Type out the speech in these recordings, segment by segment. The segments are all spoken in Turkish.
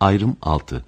Ayrım 6.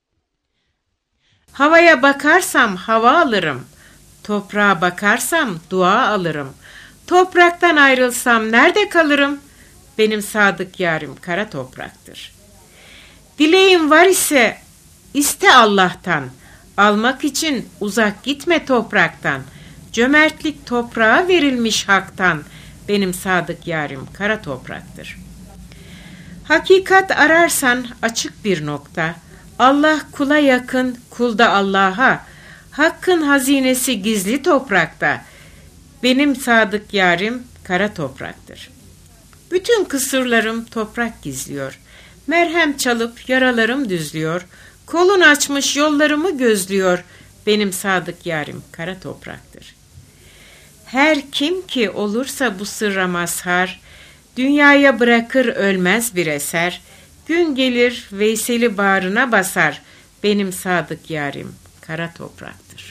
Havaya bakarsam hava alırım. Toprağa bakarsam dua alırım. Topraktan ayrılsam nerede kalırım? Benim sadık yarim kara topraktır. Dileğin var ise iste Allah'tan. Almak için uzak gitme topraktan. Cömertlik toprağa verilmiş haktan. Benim sadık yarim kara topraktır. Hakikat ararsan açık bir nokta. Allah kula yakın, kul da Allah'a. Hakkın hazinesi gizli toprakta. Benim sadık yarim kara topraktır. Bütün kısırlarım toprak gizliyor. Merhem çalıp yaralarım düzlüyor. Kolun açmış yollarımı gözlüyor. Benim sadık yarim kara topraktır. Her kim ki olursa bu sırra mazhar, dünyaya bırakır ölmez bir eser. Gün gelir Veysel'i bağrına basar. Benim sadık yarim kara topraktır.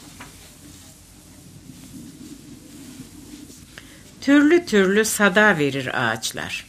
Türlü türlü sada verir ağaçlar.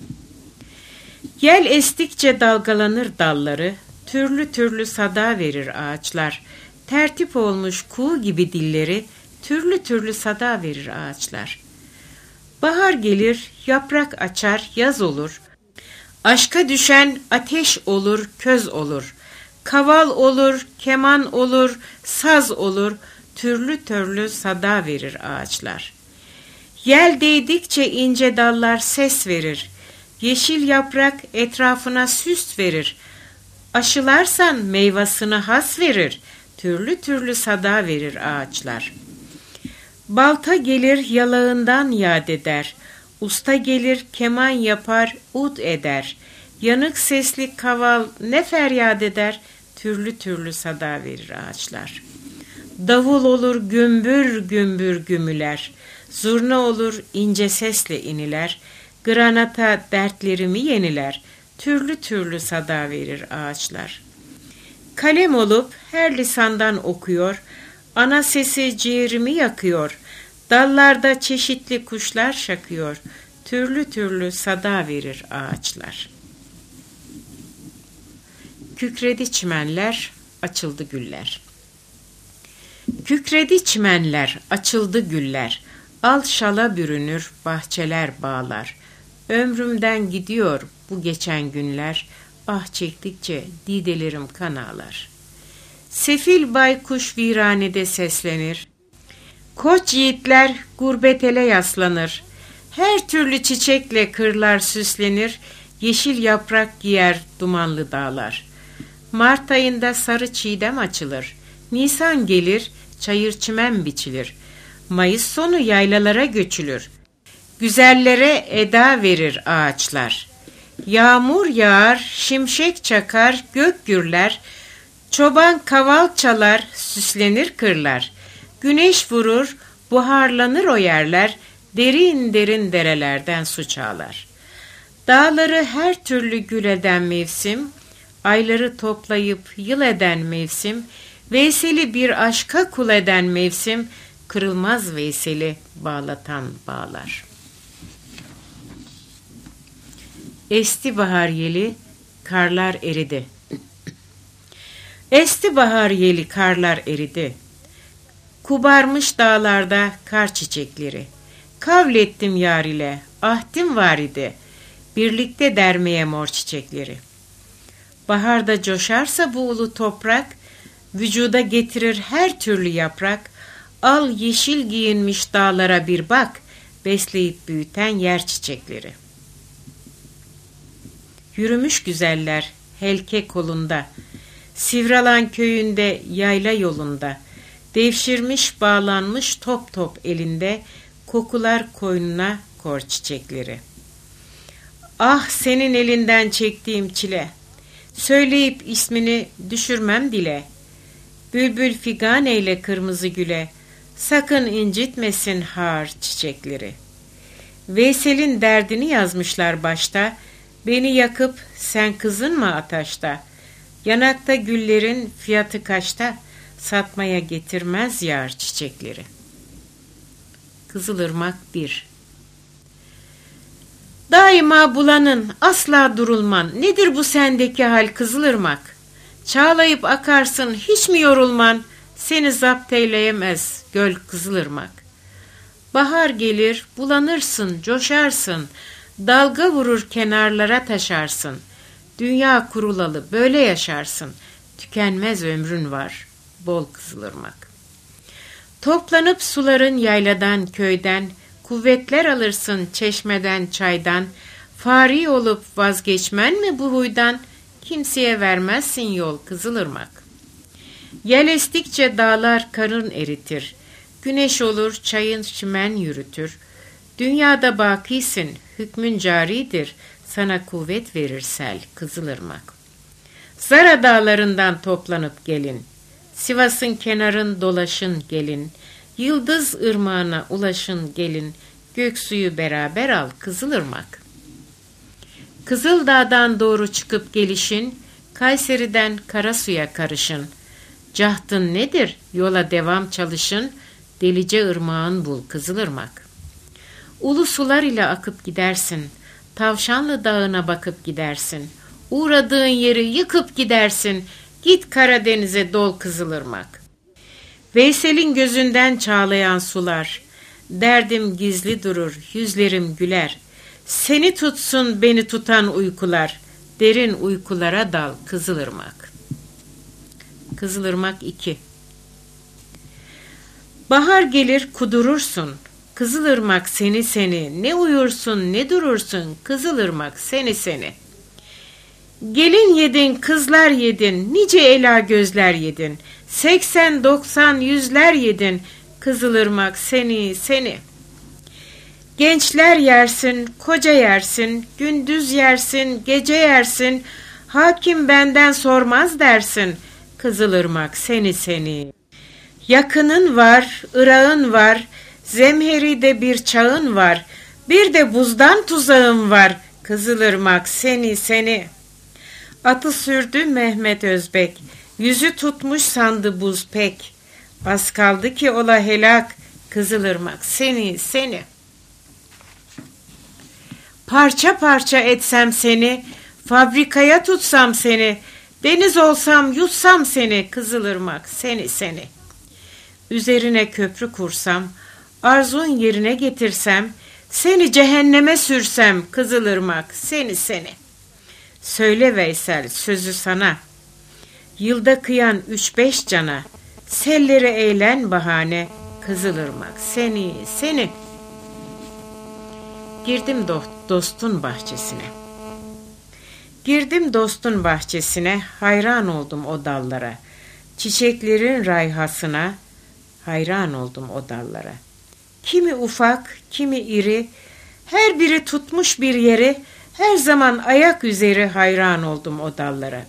Yel estikçe dalgalanır dalları, türlü türlü sada verir ağaçlar. Tertip olmuş kuğu gibi dilleri, türlü türlü sada verir ağaçlar. Bahar gelir, yaprak açar, yaz olur. Aşka düşen ateş olur, köz olur. Kaval olur, keman olur, saz olur, türlü türlü sada verir ağaçlar. Yel değdikçe ince dallar ses verir. Yeşil yaprak etrafına süs verir. Aşılarsan meyvasını has verir. Türlü türlü sada verir ağaçlar. Balta gelir yalağından yad eder. Usta gelir keman yapar ud eder. Yanık sesli kaval ne feryat eder. Türlü türlü sada verir ağaçlar. Davul olur gümbür gümbür gümüler. Zurna olur ince sesle iniler. Granata dertlerimi yeniler. Türlü türlü sada verir ağaçlar. Kalem olup her lisandan okuyor. Ana sesi ciğerimi yakıyor. Dallarda çeşitli kuşlar şakıyor. Türlü türlü sada verir ağaçlar. Kükredi çimenler, açıldı güller. Kükredi çimenler, açıldı güller. Al şala bürünür, bahçeler bağlar. Ömrümden gidiyor bu geçen günler. Ah çektikçe didelerim kan ağlar. Sefil baykuş viranede seslenir. Koç yiğitler gurbet ele yaslanır. Her türlü çiçekle kırlar süslenir. Yeşil yaprak giyer dumanlı dağlar. Mart ayında sarı çiğdem açılır. Nisan gelir, çayır çimen biçilir. Mayıs sonu yaylalara göçülür. Güzellere eda verir ağaçlar. Yağmur yağar, şimşek çakar, gök gürler. Çoban kaval çalar, süslenir kırlar. Güneş vurur, buharlanır o yerler. Derin derin derelerden su çağlar. Dağları her türlü gül eden mevsim, ayları toplayıp yıl eden mevsim, Veysel'i bir aşka kul eden mevsim, kırılmaz Veysel'i bağlatan bağlar. Esti bahar yeli, karlar eridi. Esti bahar yeli, karlar eridi. Kubarmış dağlarda kar çiçekleri. Kavlettim yar ile, ahdim var idi. Birlikte dermeye mor çiçekleri. Baharda coşarsa bu ulu toprak, vücuda getirir her türlü yaprak. Al yeşil giyinmiş dağlara bir bak, besleyip büyüten yer çiçekleri. Yürümüş güzeller helke kolunda, Sivralan köyünde yayla yolunda, devşirmiş bağlanmış top top elinde, kokular koynuna kor çiçekleri. Ah senin elinden çektiğim çile, söyleyip ismini düşürmem dile. Bülbül figan eyle kırmızı güle, sakın incitmesin har çiçekleri. Veysel'in derdini yazmışlar başta, beni yakıp sen kızınma ataşta. Yanakta güllerin fiyatı kaçta, satmaya getirmez yar çiçekleri. Kızılırmak 1. Daima bulanın, asla durulman. Nedir bu sendeki hal Kızılırmak? Çağlayıp akarsın, hiç mi yorulman? Seni zapt eyleyemez göl Kızılırmak. Bahar gelir, bulanırsın, coşarsın. Dalga vurur kenarlara taşarsın. Dünya kurulalı böyle yaşarsın. Tükenmez ömrün var bol Kızılırmak. Toplanıp suların yayladan köyden, kuvvetler alırsın çeşmeden çaydan. Fari olup vazgeçmen mi bu huydan? Kimseye vermezsin yol Kızılırmak. Yel estikçe dağlar karın eritir. Güneş olur çayın çimen yürütür. Dünyada bakisin, hükmün caridir. Sana kuvvet verir sel Kızılırmak. Zara dağlarından toplanıp gelin. Sivas'ın kenarın dolaşın gelin. Yıldız ırmağına ulaşın gelin. Göksuyu beraber al Kızılırmak. Kızıldağ'dan doğru çıkıp gelişin. Kayseri'den Karasu'ya karışın. Cahtın nedir? Yola devam çalışın. Delice ırmağın bul Kızılırmak. Ulu sular ile akıp gidersin. Tavşanlı Dağı'na bakıp gidersin. Uğradığın yeri yıkıp gidersin. Git Karadeniz'e dol Kızılırmak. Veysel'in gözünden çağlayan sular. Derdim gizli durur, yüzlerim güler. Seni tutsun beni tutan uykular. Derin uykulara dal Kızılırmak. Kızılırmak 2. Bahar gelir kudurursun. Kızılırmak seni seni. Ne uyursun ne durursun. Kızılırmak seni seni. Gelin yedin, kızlar yedin, nice ela gözler yedin. 80, 90, yüzler yedin. Kızılırmak seni seni. Gençler yersin, koca yersin, gündüz yersin, gece yersin. Hakim benden sormaz dersin. Kızılırmak seni seni. Yakının var, ırağın var, zemheride bir çağın var. Bir de buzdan tuzağın var. Kızılırmak seni seni. Atı sürdü Mehmet Özbek, yüzü tutmuş sandı buz pek. Az kaldı ki ola helak, Kızılırmak seni seni. Parça parça etsem seni, fabrikaya tutsam seni, deniz olsam yutsam seni, Kızılırmak seni seni. Üzerine köprü kursam, arzun yerine getirsem, seni cehenneme sürsem, Kızılırmak seni seni. Söyle Veysel sözü sana, yılda kıyan 3-5 cana, sellere eğlen bahane, Kızılırmak seni seni. Girdim dostun bahçesine. Girdim dostun bahçesine, hayran oldum o dallara. Çiçeklerin rayhasına, hayran oldum o dallara. Kimi ufak, kimi iri, her biri tutmuş bir yeri, her zaman ayak üzeri hayran oldum o dallara.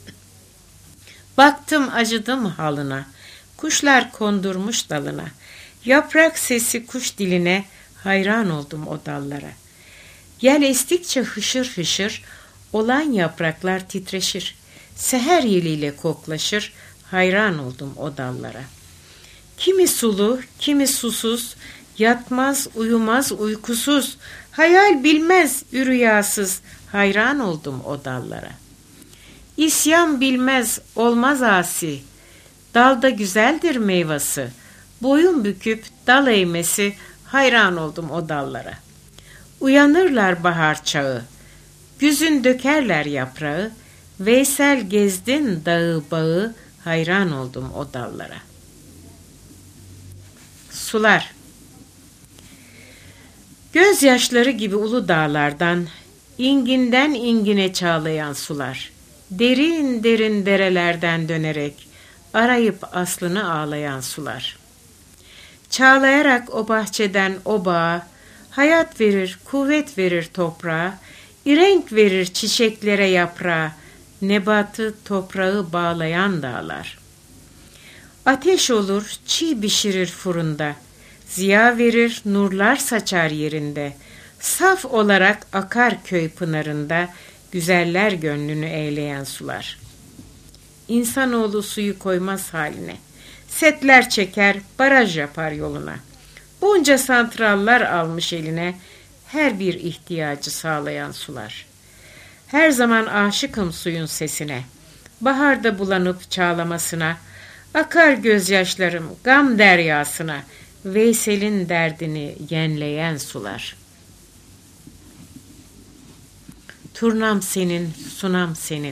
Baktım acıdım halına, kuşlar kondurmuş dalına. Yaprak sesi kuş diline, hayran oldum o dallara. Yel estikçe hışır hışır, olan yapraklar titreşir. Seher yeliyle koklaşır, hayran oldum o dallara. Kimi sulu, kimi susuz, yatmaz, uyumaz, uykusuz, hayal bilmez, rüyasız, hayran oldum o dallara. İsyan bilmez, olmaz asi, dalda güzeldir meyvası, boyun büküp dal eğmesi, hayran oldum o dallara. Uyanırlar bahar çağı, güzün dökerler yaprağı, Veysel gezdin dağı bağı, hayran oldum o dallara. Sular. Gözyaşları gibi ulu dağlardan, inginden ingine çağlayan sular, derin derin derelerden dönerek, arayıp aslını ağlayan sular. Çağlayarak o bahçeden o bağa, hayat verir, kuvvet verir toprağa, irenk verir çiçeklere yaprağa, nebatı toprağı bağlayan dağlar. Ateş olur, çiğ pişirir fırında, ziya verir, nurlar saçar yerinde, saf olarak akar köy pınarında, güzeller gönlünü eğleyen sular. İnsanoğlu suyu koymaz haline, setler çeker, baraj yapar yoluna. Bunca santrallar almış eline, her bir ihtiyacı sağlayan sular. Her zaman aşıkım suyun sesine, baharda bulanıp çağlamasına, akar gözyaşlarım gam deryasına, Veysel'in derdini yenleyen sular. Turnam senin, sunam senin.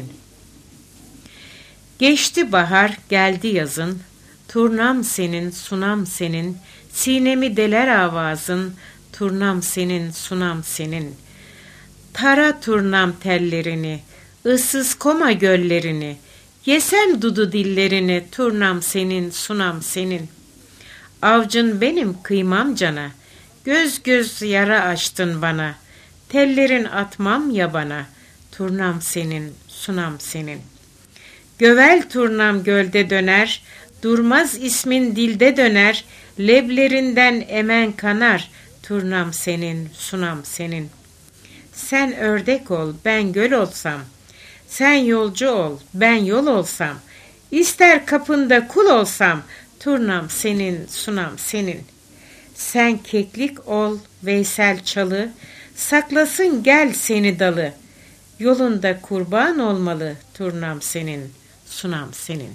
Geçti bahar, geldi yazın, turnam senin, sunam senin, sinemi deler avazın, turnam senin, sunam senin. Tara turnam tellerini, ıssız koma göllerini, yesem dudu dillerini, turnam senin, sunam senin. Avcın benim, kıymam cana, göz göz yara açtın bana, tellerin atmam yabana, turnam senin, sunam senin. Gövel turnam gölde döner, durmaz ismin dilde döner, leblerinden emen kanar, turnam senin, sunam senin. Sen ördek ol, ben göl olsam, sen yolcu ol, ben yol olsam, ister kapında kul olsam, turnam senin, sunam senin. Sen keklik ol, Veysel çalı, saklasın gel seni dalı, yolunda kurban olmalı, turnam senin, sunam senin.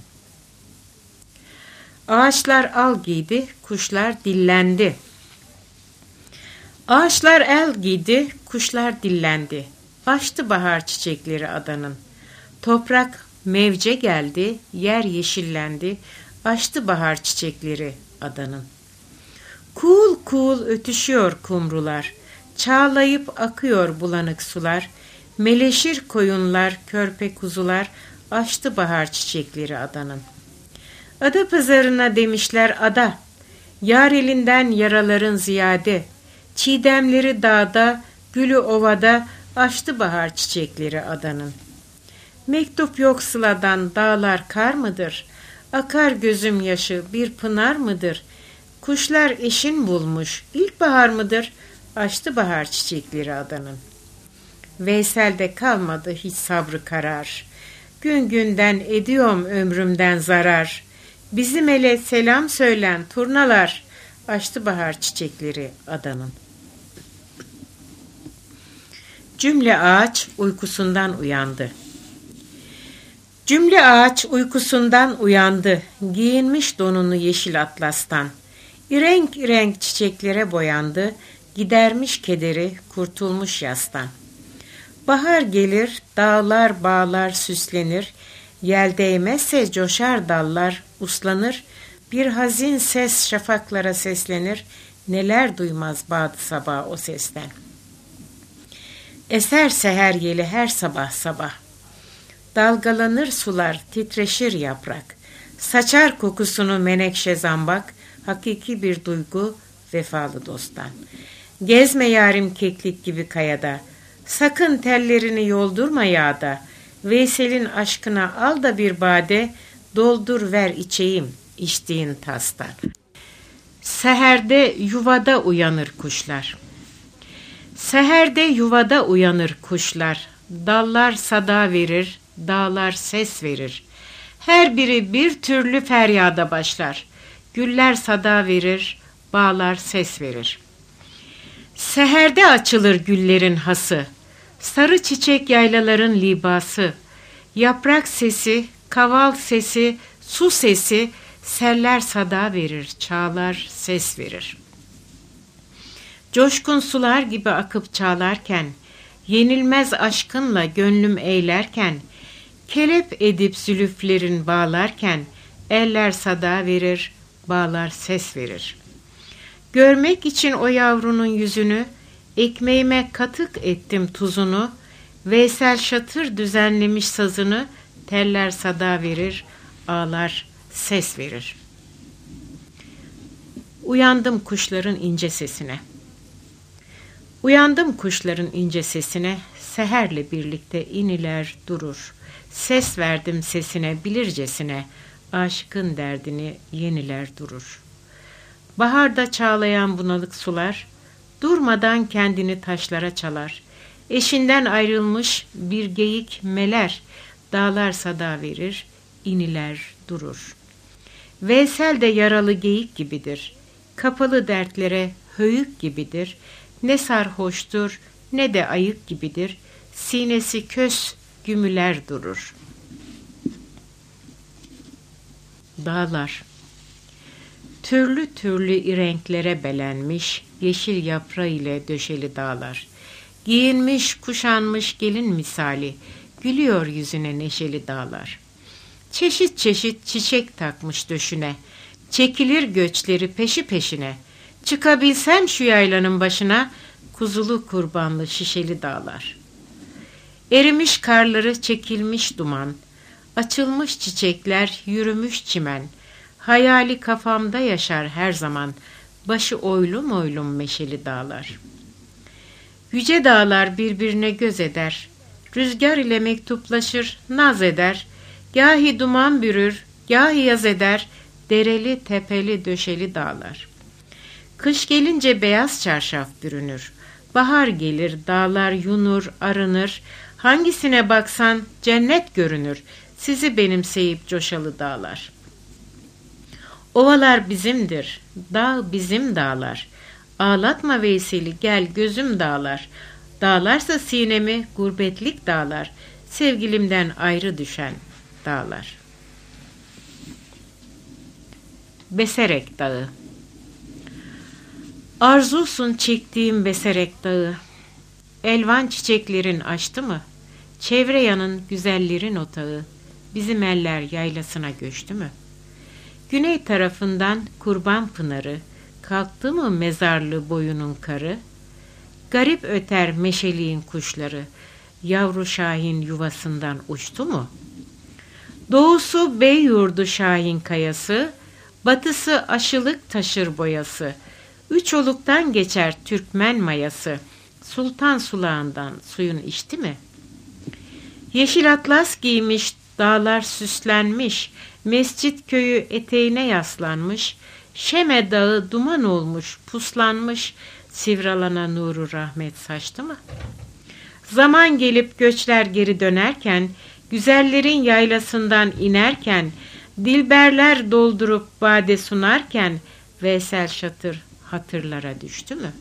Ağaçlar al giydi, kuşlar dillendi. Ağaçlar el giydi, kuşlar dillendi. Açtı bahar çiçekleri adanın. Toprak mevce geldi, yer yeşillendi. Açtı bahar çiçekleri adanın. Kuğul kuğul ötüşüyor kumrular. Çağlayıp akıyor bulanık sular. Meleşir koyunlar, körpe kuzular. Açtı bahar çiçekleri adanın. Ada pazarına demişler ada. Yar elinden yaraların ziyade. Çiğdemleri dağda, gülü ovada, açtı bahar çiçekleri adanın. Mektup yok sıladan, dağlar kar mıdır? Akar gözüm yaşı, bir pınar mıdır? Kuşlar eşin bulmuş, ilkbahar mıdır? Açtı bahar çiçekleri adanın. Veysel'de kalmadı hiç sabrı karar. Gün günden ediyorum ömrümden zarar. Bizim ele selam söylen turnalar, açtı bahar çiçekleri adanın. Cümle ağaç uykusundan uyandı. Cümle ağaç uykusundan uyandı. Giyinmiş donunu yeşil atlastan. İrenk irenk çiçeklere boyandı. Gidermiş kederi, kurtulmuş yastan. Bahar gelir, dağlar bağlar süslenir. Yel değmezse coşar dallar, uslanır. Bir hazin ses şafaklara seslenir. Neler duymaz bağdı sabah o sesten. Eser seher yeli her sabah sabah. Dalgalanır sular, titreşir yaprak. Saçar kokusunu menekşe zambak, hakiki bir duygu vefalı dosttan. Gezme yarim keklik gibi kayada, sakın tellerini yoldurma yağda. Veysel'in aşkına al da bir bade, doldur ver içeyim içtiğin tastan. Seherde yuvada uyanır kuşlar. Seherde yuvada uyanır kuşlar. Dallar sada verir, dağlar ses verir. Her biri bir türlü feryada başlar. Güller sada verir, bağlar ses verir. Seherde açılır güllerin hası. Sarı çiçek yaylaların libası. Yaprak sesi, kaval sesi, su sesi, seller sada verir, çağlar ses verir. Coşkun sular gibi akıp çağlarken, yenilmez aşkınla gönlüm eğlerken, kelep edip zülüflerin bağlarken, eller sada verir, bağlar ses verir. Görmek için o yavrunun yüzünü, ekmeğime katık ettim tuzunu, Veysel şatır düzenlemiş sazını, teller sada verir, ağlar ses verir. Uyandım kuşların ince sesine. Uyandım kuşların ince sesine, seherle birlikte iniler durur. Ses verdim sesine bilircesine, aşkın derdini yeniler durur. Baharda çağlayan bunalık sular, durmadan kendini taşlara çalar. Eşinden ayrılmış bir geyik meler, dağlar sada verir, iniler durur. Veysel de yaralı geyik gibidir, kapalı dertlere höyük gibidir, Ne sarhoştur ne de ayık gibidir. Sinesi kös gümüler durur. Dağlar. Türlü türlü renklere belenmiş, yeşil yaprağı ile döşeli dağlar. Giyinmiş, kuşanmış gelin misali, gülüyor yüzüne neşeli dağlar. Çeşit çeşit çiçek takmış döşüne, çekilir göçleri peşi peşine. Çıkabilsem şu yaylanın başına, kuzulu kurbanlı şişeli dağlar. Erimiş karları çekilmiş duman, açılmış çiçekler yürümüş çimen. Hayali kafamda yaşar her zaman, başı oylum oylum meşeli dağlar. Yüce dağlar birbirine göz eder, rüzgar ile mektuplaşır, naz eder. Gahi duman bürür, gahi yaz eder, dereli tepeli döşeli dağlar. Kış gelince beyaz çarşaf bürünür, bahar gelir dağlar yunur, arınır. Hangisine baksan cennet görünür, sizi benimseyip coşalı dağlar. Ovalar bizimdir, dağ bizim dağlar. Ağlatma Veysel'i gel gözüm dağlar. Dağlarsa sinemi gurbetlik dağlar. Sevgilimden ayrı düşen dağlar. Beserek Dağı. Arzusun çektiğim Beserek Dağı. Elvan çiçeklerin açtı mı? Çevre yanın güzellerin otağı. Bizim eller yaylasına göçtü mü? Güney tarafından Kurban Pınarı, kalktı mı mezarlı boyunun karı? Garip öter meşeliğin kuşları, yavru şahin yuvasından uçtu mu? Doğusu Beyyurdu Şahin kayası, batısı aşılık taşır boyası. Üç oluktan geçer Türkmen mayası, sultan sulağından suyun içti mi? Yeşil atlas giymiş, dağlar süslenmiş, mescit köyü eteğine yaslanmış, Şeme dağı duman olmuş, puslanmış, sivralana nuru rahmet saçtı mı? Zaman gelip göçler geri dönerken, güzellerin yaylasından inerken, dilberler doldurup bade sunarken, Veysel Şatır hatırlara düştü mü?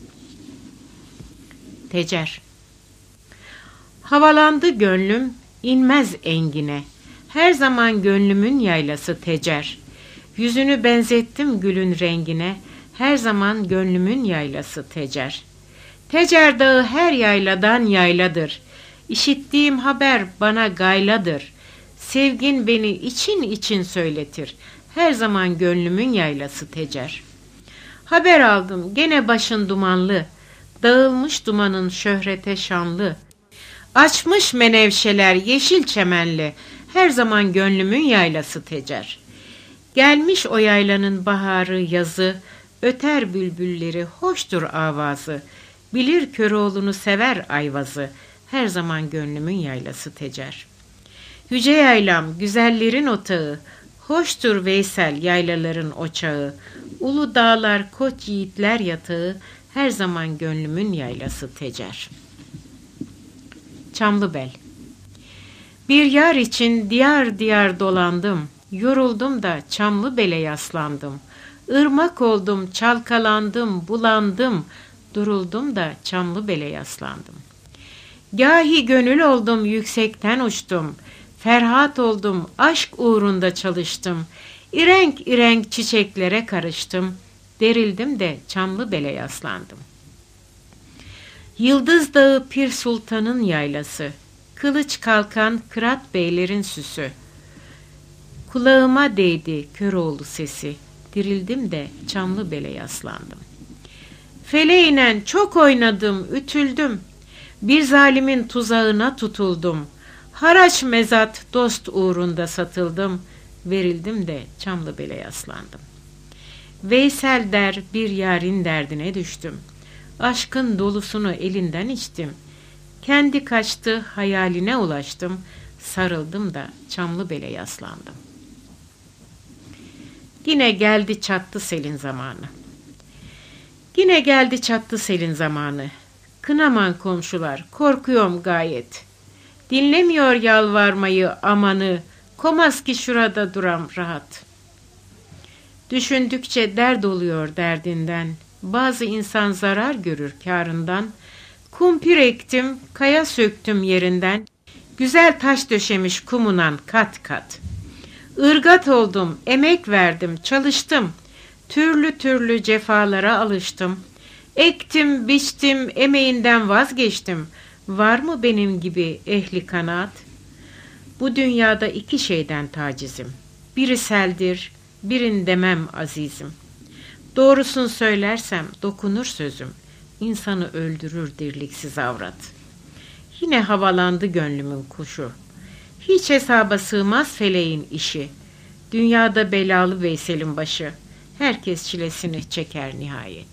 Tecer. Havalandı gönlüm, inmez engine, her zaman gönlümün yaylası Tecer. Yüzünü benzettim gülün rengine, her zaman gönlümün yaylası Tecer. Tecer dağı her yayladan yayladır, İşittiğim haber bana gayladır. Sevgin beni için için söyletir, her zaman gönlümün yaylası Tecer. Haber aldım gene başın dumanlı, dağılmış dumanın şöhrete şanlı. Açmış menevşeler yeşil çemenli, her zaman gönlümün yaylası Tecer. Gelmiş o yaylanın baharı yazı, öter bülbülleri hoştur avazı. Bilir Köroğlu'nu sever ayvazı, her zaman gönlümün yaylası Tecer. Yüce yaylam güzellerin otağı, hoştur Veysel yaylaların oçağı. Ulu dağlar koç yiğitler yatağı, her zaman gönlümün yaylası Tecer. Çamlıbel. Bir yar için diyar diyar dolandım, yoruldum da Çamlıbel'e yaslandım. Irmak oldum, çalkalandım, bulandım, duruldum da Çamlıbel'e yaslandım. Gahi gönül oldum, yüksekten uçtum, ferhat oldum, aşk uğrunda çalıştım. İrenk irenk çiçeklere karıştım, derildim de Çamlıbel'e yaslandım. Yıldız Dağı Pir Sultan'ın yaylası, kılıç kalkan Kırat beylerin süsü. Kulağıma değdi Köroğlu sesi, dirildim de Çamlıbel'e yaslandım. Feleğinen çok oynadım, ütüldüm, bir zalimin tuzağına tutuldum. Haraç mezat dost uğrunda satıldım, verildim de Çamlıbel'e yaslandım. Veysel der bir yarın derdine düştüm, aşkın dolusunu elinden içtim. Kendi kaçtı hayaline ulaştım, sarıldım da Çamlıbel'e yaslandım. Yine geldi çattı selin zamanı. Yine geldi çattı selin zamanı. Kınaman komşular, korkuyorum gayet. Dinlemiyor yalvarmayı amanı, komaz ki şurada duram rahat. Düşündükçe dert oluyor derdinden, Bazı insan zarar görür kârından. Kumpir ektim, kaya söktüm yerinden. Güzel taş döşemiş kumunan kat kat. Irgat oldum, emek verdim, çalıştım. Türlü türlü cefalara alıştım. Ektim, biçtim, emeğinden vazgeçtim. Var mı benim gibi ehli kanaat? Bu dünyada iki şeyden tacizim. Biri seldir, birin demem azizim. Doğrusunu söylersem dokunur sözüm. İnsanı öldürür dirliksiz avrat. Yine havalandı gönlümün kuşu. Hiç hesaba sığmaz feleğin işi. Dünyada belalı Veysel'in başı. Herkes çilesini çeker nihayet.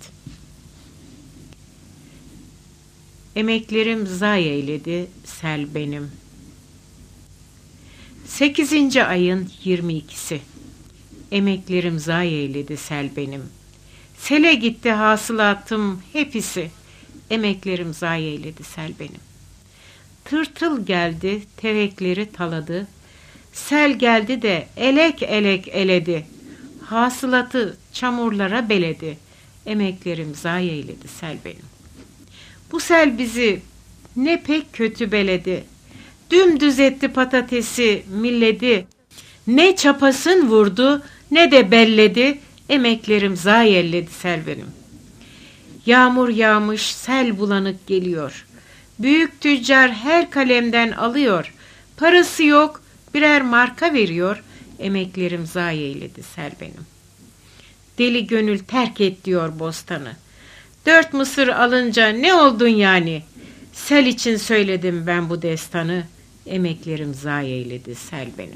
Emeklerim zayi eyledi sel benim. 8. ayın 22'si. Emeklerim zayi eyledi sel benim. Sele gitti hasılatım hepsi. Emeklerim zayi eyledi sel benim. Tırtıl geldi, tevekleri taladı. Sel geldi de elek elek eledi. Hasılatı çamurlara beledi. Emeklerim zayi eyledi sel benim. Bu sel bizi ne pek kötü beledi. Dümdüz etti patatesi milledi. Ne çapasın vurdu ne de belledi. Emeklerim zayi eyledi sel benim. Yağmur yağmış sel bulanık geliyor. Büyük tüccar her kalemden alıyor. Parası yok, birer marka veriyor. Emeklerim zayi eyledi sel benim. Deli gönül terk et diyor bostanı. 4 mısır alınca ne oldun yani? Sel için söyledim ben bu destanı. Emeklerim zayi eyledi sel benim.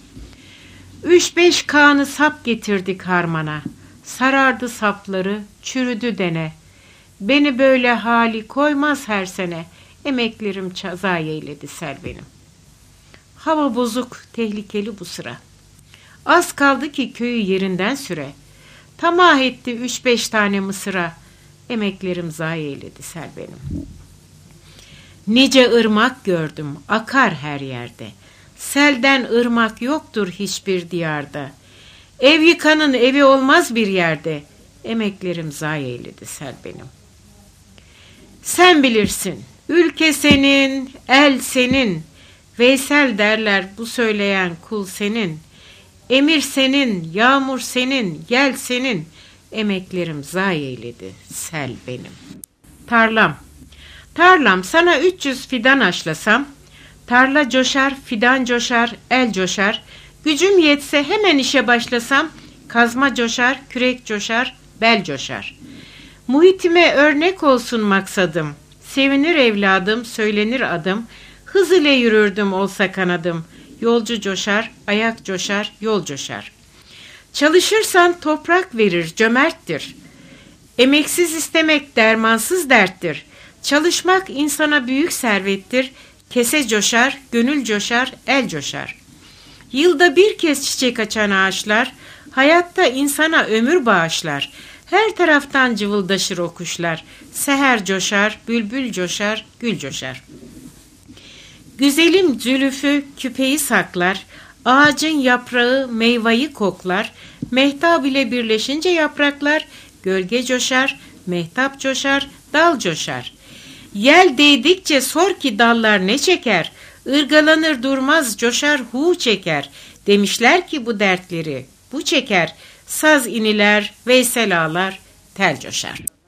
3-5 kağını sap getirdik harmana. Sarardı sapları, çürüdü dene. Beni böyle hali koymaz her sene. Emeklerim zayi eyledi sel benim. Hava bozuk, tehlikeli bu sıra. Az kaldı ki köyü yerinden süre. Tamah etti 3-5 tane mısıra. Emeklerim zayi eyledi sel benim. Nice ırmak gördüm, akar her yerde. Selden ırmak yoktur hiçbir diyarda. Ev yıkanın evi olmaz bir yerde. Emeklerim zayi eyledi sel benim. Sen bilirsin, ülke senin, el senin. Veysel derler bu söyleyen kul senin. Emir senin, yağmur senin, yel senin. Emeklerim zayi eyledi sel benim. Tarlam sana 300 fidan aşlasam, tarla coşar, fidan coşar, el coşar. Gücüm yetse hemen işe başlasam, kazma coşar, kürek coşar, bel coşar. Muhitime örnek olsun maksadım. Sevinir evladım, söylenir adım. Hız ile yürürdüm olsa kanadım. Yolcu coşar, ayak coşar, yol coşar. Çalışırsan toprak verir, cömerttir. Emeksiz istemek dermansız derttir. Çalışmak insana büyük servettir. Kese coşar, gönül coşar, el coşar. Yılda bir kez çiçek açan ağaçlar, hayatta insana ömür bağışlar. Her taraftan cıvıldaşır o kuşlar. Seher coşar, bülbül coşar, gül coşar. Güzelim zülüfü küpeyi saklar, ağacın yaprağı meyveyi koklar. Mehtap ile birleşince yapraklar, gölge coşar, mehtap coşar, dal coşar. Yel değdikçe sor ki dallar ne çeker, ırgalanır durmaz coşar hu çeker. Demişler ki bu dertleri bu çeker, saz iniler, Veysel ağlar, tel coşar.